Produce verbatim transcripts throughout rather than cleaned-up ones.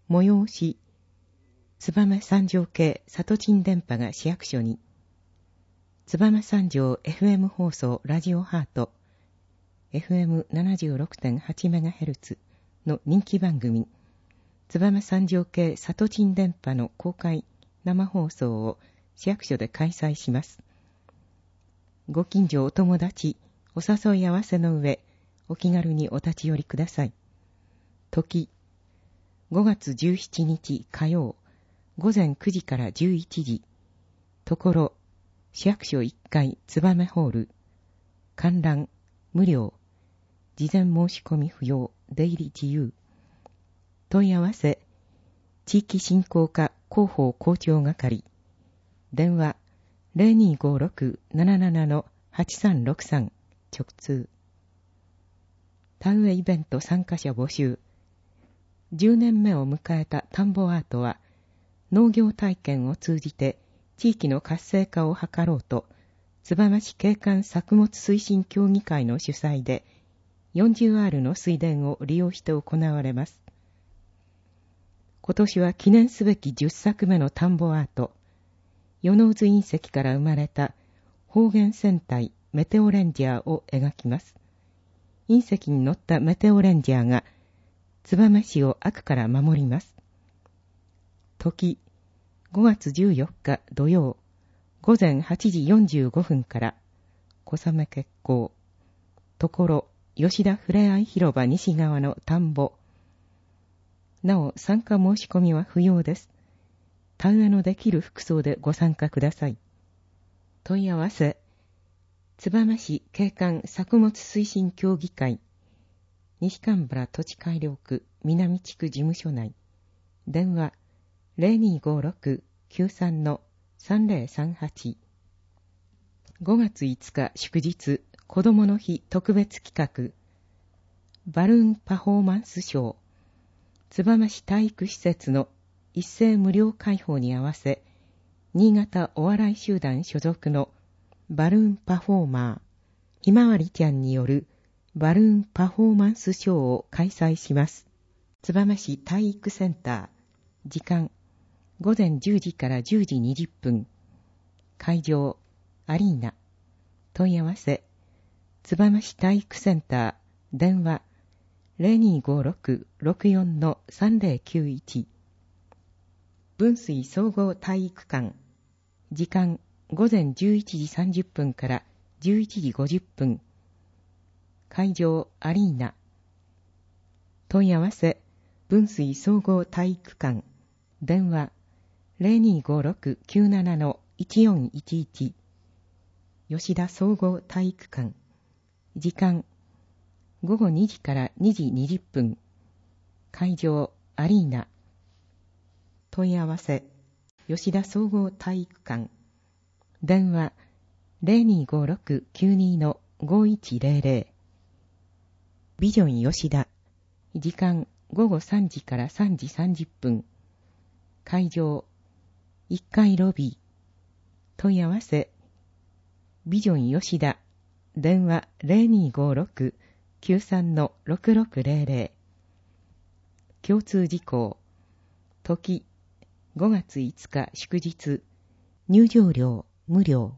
催し、燕三条系里鎮電波が市役所に、燕三条 エフエム 放送ラジオハート エフエムななじゅうろくてんはちメガヘルツ の人気番組、燕三条系里鎮電波の公開生放送を市役所で開催します。ご近所お友達、お誘い合わせの上、お気軽にお立ち寄りください。時、ごがつじゅうしちにち火曜、午前くじからじゅういちじ、ところ、市役所いっかい燕ホール、観覧、無料、事前申し込み不要、出入り自由。問い合わせ、地域振興課広報広聴係、電話 ゼロにーごーろく なななな はちさんろくさん 直通。田植えイベント参加者募集。じゅうねんめを迎えた田んぼアートは、農業体験を通じて地域の活性化を図ろうと、燕市景観作物推進協議会の主催で、よんじゅうアール の水田を利用して行われます。今年は記念すべきじゅっさくめの田んぼアート、与野津隕石から生まれた方言戦隊メテオレンジャーを描きます。隕石に乗ったメテオレンジャーが、燕市を悪から守ります。時、ごがつじゅうよっか土曜、午前はちじよんじゅうごふんから、小雨決行。ところ、吉田ふれあい広場西側の田んぼ。なお、参加申し込みは不要です。田植えのできる服装でご参加ください。問い合わせ、燕市景観作物推進協議会、西蒲原土地改良区南地区事務所内、電話 ゼロにーごーろく きゅうさん さんぜろさんはち。ごがついつか祝日、子どもの日特別企画、バルーンパフォーマンスショー、燕市体育施設の一斉無料開放に合わせ、新潟お笑い集団所属のバルーンパフォーマー、ひまわりちゃんによるバルーンパフォーマンスショーを開催します。燕市体育センター、時間、ごぜんじゅうじからじゅうじにじゅっぷん、会場、アリーナ、問い合わせ、燕市体育センター、電話、ゼロにーごーろく ろくよん さんぜろきゅういち。分水総合体育館、時間、ごぜんじゅういちじさんじゅっぷんからじゅういちじごじゅっぷん、会場、アリーナ、問い合わせ、分水総合体育館、電話、ゼロにーごーろく きゅうなないちよんいちいち、吉田総合体育館、時間、ごごにじからにじにじゅっぷん、会場、アリーナ、問い合わせ、吉田総合体育館、電話、ゼロにーごーろく きゅうにー ごいちゼロゼロ、ビジョン吉田、時間、ごごさんじからさんじさんじゅっぷん、会場、いっかいロビー、問い合わせ、ビジョン吉田、電話 ゼロにーごーろく きゅうさん ろくろくゼロゼロ。共通事項、時、ごがついつか祝日、入場料無料。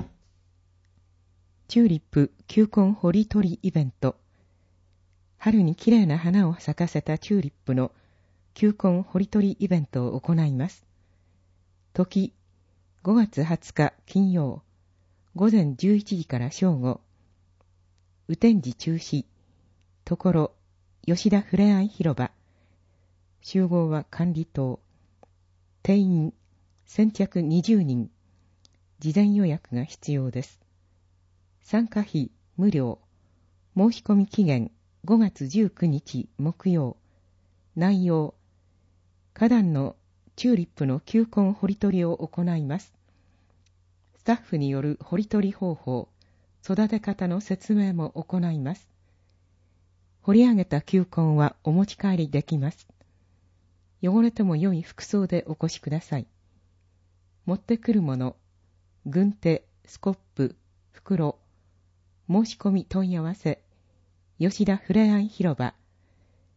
チューリップ球根掘り取りイベント。春にきれいな花を咲かせたチューリップの球根掘り取りイベントを行います。時、ごがつはつか金曜、午前じゅういちじから正午。雨天時中止。ところ、吉田ふれあい広場。集合は管理棟。定員、先着にじゅうにん。事前予約が必要です。参加費、無料。申し込み期限、ごがつじゅうくにち木曜。内容、花壇のチューリップの球根掘り取りを行います。スタッフによる掘り取り方法、育て方の説明も行います。掘り上げた球根はお持ち帰りできます。汚れても良い服装でお越しください。持ってくるもの、軍手、スコップ、袋、申し込み問い合わせ、吉田ふれあい広場、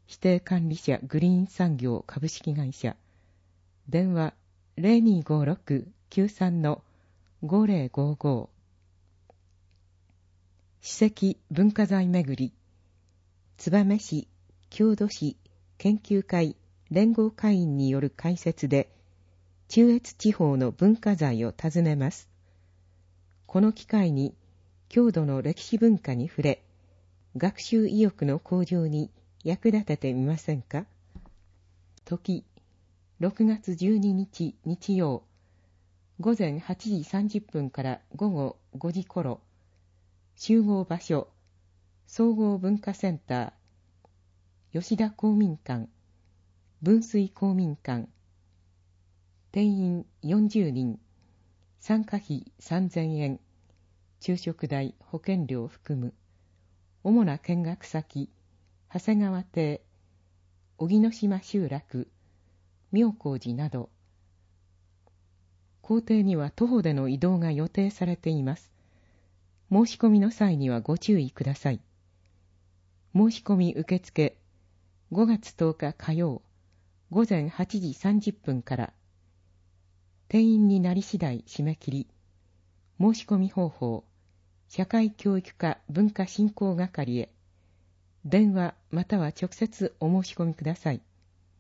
指定管理者グリーン産業株式会社。電話 ゼロにーごーろくきゅうさんのごーぜろごーごー。史跡文化財めぐり、燕市、郷土史研究会連合会員による解説で、中越地方の文化財を訪ねます。この機会に、郷土の歴史文化に触れ、学習意欲の向上に役立ててみませんか。時、ろくがつじゅうににち日曜、午前はちじさんじゅっぷんから午後ごじ頃、集合場所、総合文化センター、吉田公民館、分水公民館、定員よんじゅうにん、参加費さんぜんえん、昼食代、保険料を含む。主な見学先、長谷川邸、荻野島集落、妙高寺など。行程には徒歩での移動が予定されています。申し込みの際にはご注意ください。申し込み受付、ごがつとおか火曜、午前はちじさんじゅっぷんから。定員になり次第締め切り。申し込み方法、社会教育課文化振興係へ、電話または直接お申し込みください。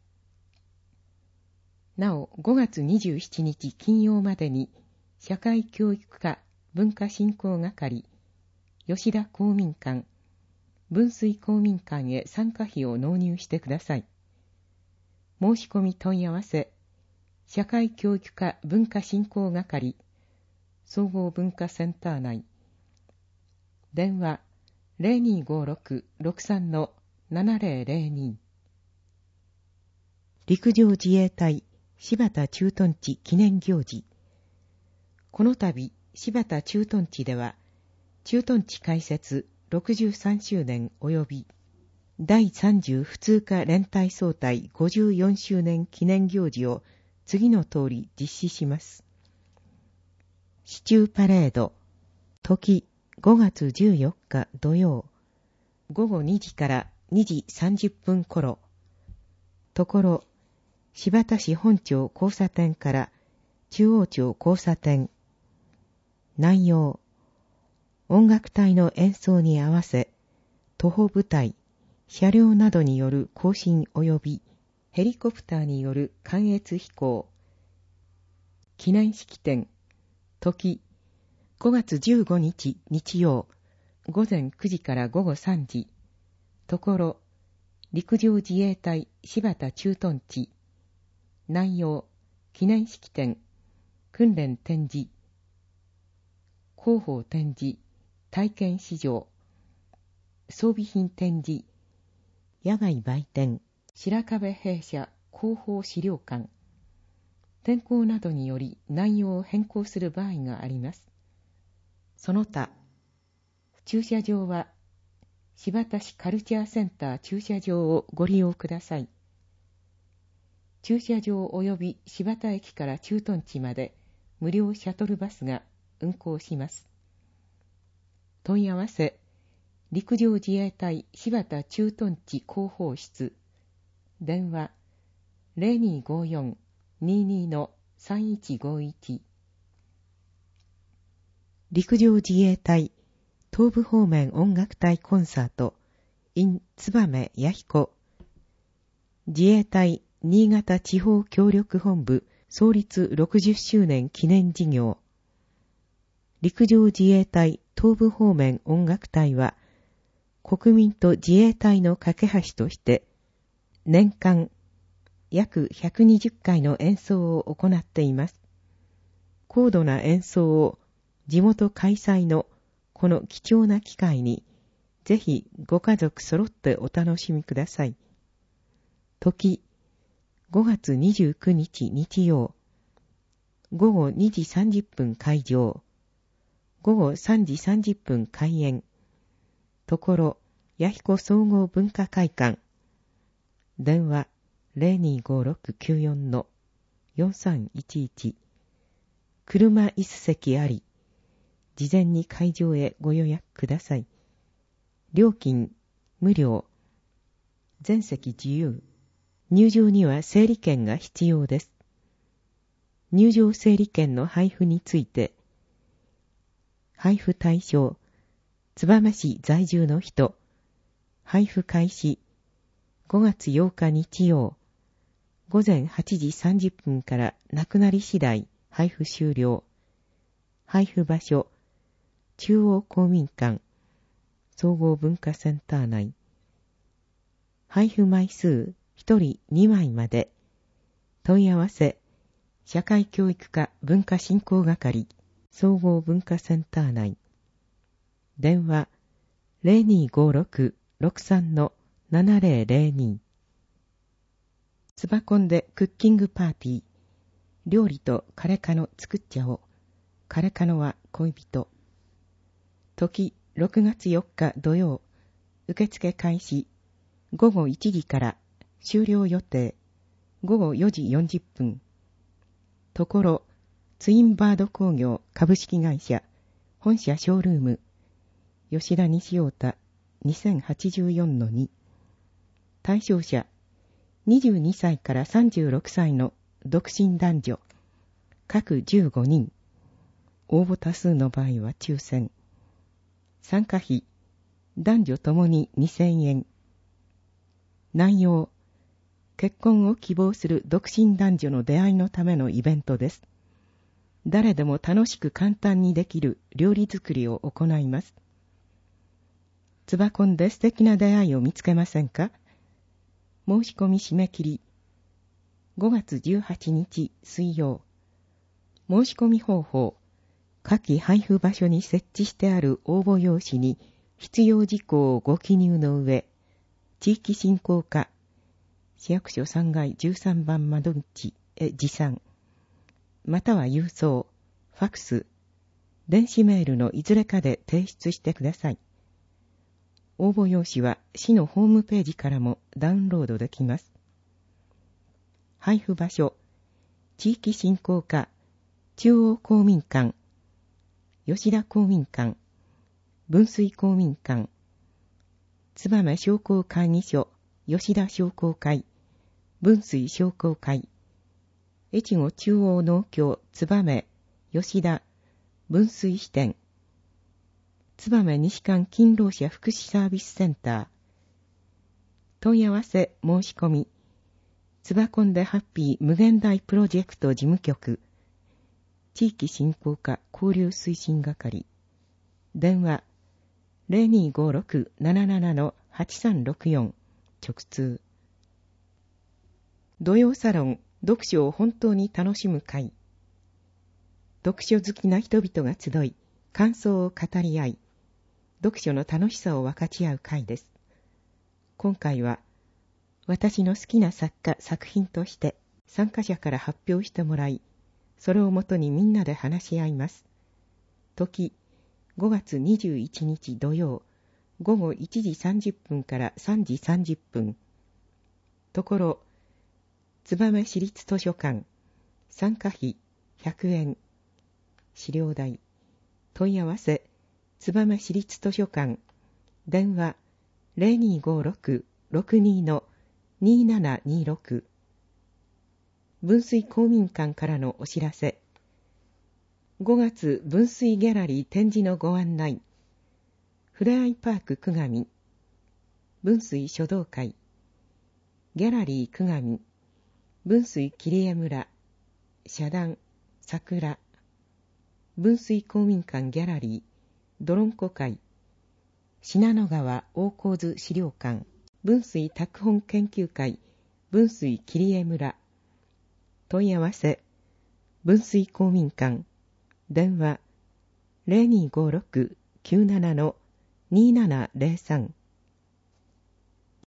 なお、ごがつにじゅうしちにち金曜までに、社会教育課文化振興係、吉田公民館、分水公民館へ参加費を納入してください。申し込み問い合わせ、社会教育課文化振興係、総合文化センター内。電話 ゼロにーごーろくろくさんのななぜろぜろに。陸上自衛隊柴田駐屯地記念行事。この度、柴田駐屯地では、駐屯地開設ろくじゅうさんしゅうねん及びだいさんじゅう普通科連隊総隊ごじゅうよんしゅうねん記念行事を次の通り実施します。市中パレード、時ごがつじゅうよっか土曜、ごごにじからにじさんじゅっぷん頃、ところ、柴田市本町交差点から中央町交差点。内容、音楽隊の演奏に合わせ、徒歩部隊、車両などによる行進及びヘリコプターによる観閲飛行。記念式典、時、ごがつじゅうごにち日曜、午前くじから午後さんじ。ところ、陸上自衛隊柴田駐屯地。内容、記念式典、訓練展示、広報展示、体験市場、装備品展示、野外売店、白壁兵舎広報資料館。天候などにより内容を変更する場合があります。その他、駐車場は柴田市カルチャーセンター駐車場をご利用ください。駐車場及び柴田駅から駐屯地まで無料シャトルバスが運行します。問い合わせ、陸上自衛隊柴田駐屯地広報室。電話 ゼロにーごーよん にーにーのさんいちごいち。陸上自衛隊東部方面音楽隊コンサート in 燕弥彦。自衛隊新潟地方協力本部創立ろくじゅっしゅうねん記念事業。陸上自衛隊東部方面音楽隊は、国民と自衛隊の架け橋として、年間約ひゃくにじゅっかいの演奏を行っています。高度な演奏を地元開催のこの貴重な機会に、ぜひご家族揃ってお楽しみください。時、ごがつにじゅうくにち日曜、ごごにじさんじゅっぷん開場、ごごさんじさんじゅっぷん開演。ところ、弥彦総合文化会館。電話 ゼロにーごーろくきゅうよんのよんさんいちいち。車椅子席あり。事前に会場へご予約ください。料金無料。 全席自由。入場には整理券が必要です。入場整理券の配布について、配布対象、燕市在住の人、配布開始、ごがつようか日曜、ごぜんはちじさんじゅっぷんからなくなり次第配布終了。配布場所、中央公民館、総合文化センター内。配布枚数ひとりにまいまで。問い合わせ、社会教育課文化振興係、総合文化センター内。電話 ゼロにーごーろく ろくさん ななゼロゼロに。つばこんでクッキングパーティー。料理とカレカノ作っちゃおう。カレカノは恋人。時ろくがつよっか土曜。受付開始。ごごいちじから終了予定。ごごよじよんじゅっぷん。ところ、ツインバード工業株式会社、本社ショールーム、吉田西太田 にせんはちじゅうよんのに。対象者、にじゅうにさいからさんじゅうろくさいの独身男女、各じゅうごにん。応募多数の場合は抽選。参加費、男女ともににせんえん。内容、結婚を希望する独身男女の出会いのためのイベントです。誰でも楽しく簡単にできる料理作りを行います。つばこんで素敵な出会いを見つけませんか？申し込み締め切り、ごがつじゅうはちにち水曜。申し込み方法、下記配布場所に設置してある応募用紙に必要事項をご記入の上、地域振興課、市役所さんがいじゅうさんばん窓口へ持参、または郵送、ファクス、電子メールのいずれかで提出してください。応募用紙は市のホームページからもダウンロードできます。配布場所、地域振興課、中央公民館、吉田公民館、分水公民館、燕商工会議所、吉田商工会、分水商工会、越後中央農協燕、吉田、分水支店、燕西館勤労者福祉サービスセンター。問い合わせ申し込み、つばこんでハッピー無限大プロジェクト事務局、地域振興課交流推進係。電話 ゼロにーごーろく なななな はちさんろくよん 直通。土曜サロン読書を本当に楽しむ会。読書好きな人々が集い、感想を語り合い、読書の楽しさを分かち合う会です。今回は、私の好きな作家作品として参加者から発表してもらい、それをもとにみんなで話し合います。時、ごがつにじゅういちにち土曜、ごごいちじさんじゅっぷんからさんじさんじゅっぷん。ところ、燕市立図書館、参加費ひゃくえん。資料代。問い合わせ、燕市立図書館。電話、ゼロにーごーろく ろくにー にーななにーろく。分水公民館からのお知らせ。ごがつ分水ギャラリー展示のご案内。ふれあいパーク久上。分水書道会。ギャラリー久上。分水桐江村。社団、桜。分水公民館ギャラリー。どろんこ会。信濃川大河津資料館。分水拓本研究会。分水桐江村。問い合わせ。分水公民館。電話 ゼロにーごーろく きゅうなな にーななゼロさん。